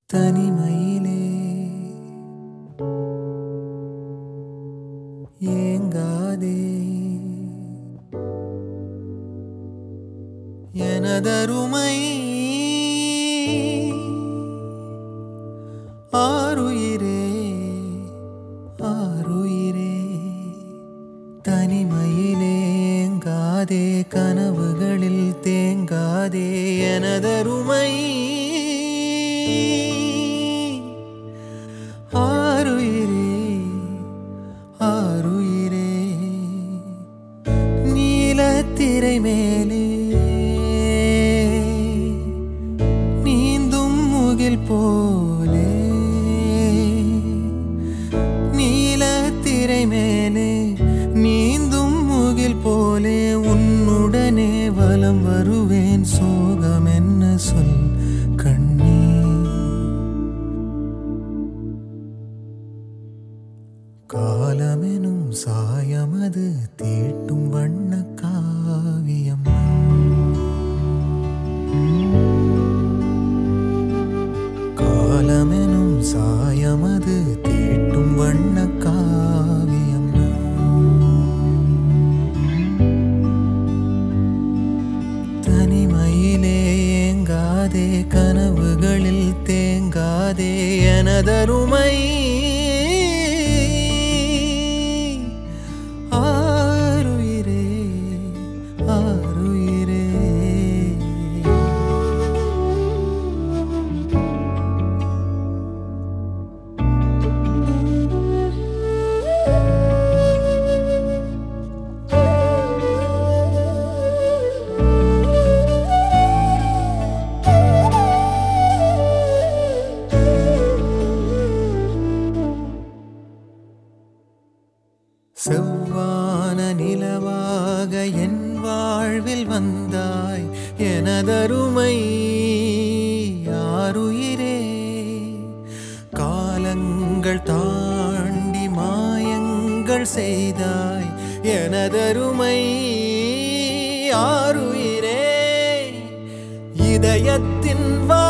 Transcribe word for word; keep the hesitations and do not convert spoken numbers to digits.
தனிமையிலே ஏங்காதே எனதருமை ஆருயிரே ஆருயிரே தனிமையிலே ஏங்காதே கனவுகளில் தேங்காதே எனதருமை ஆருயிரே ஆருயிரே நீலத்திரை மேலே நீந்தும் முகில் போலே நீலத்திரை மேலே நீந்தும் முகில் போலே உன்னுடனே வலம் வருவேன் சோகம் என்ன சொல் கண்ணே காலமெனும் சாயமது தீட்டும் வண்ண காவியம் காலமெனும் சாயமது தீட்டும் வண்ண காவியம் தனிமையிலே ஏங்காதே கனவுகளில் தேங்காதே எனதருமை ஆருயிரே ஆருயிரே செவ்வான நிலவாக என் வாழ்வில் வந்தாய் எனதருமை ஆருயிரே காலங்கள் தாண்டி மாயங்கள் செய்தாய் எனதருமை ஆருயிரே இதயத்தின் வா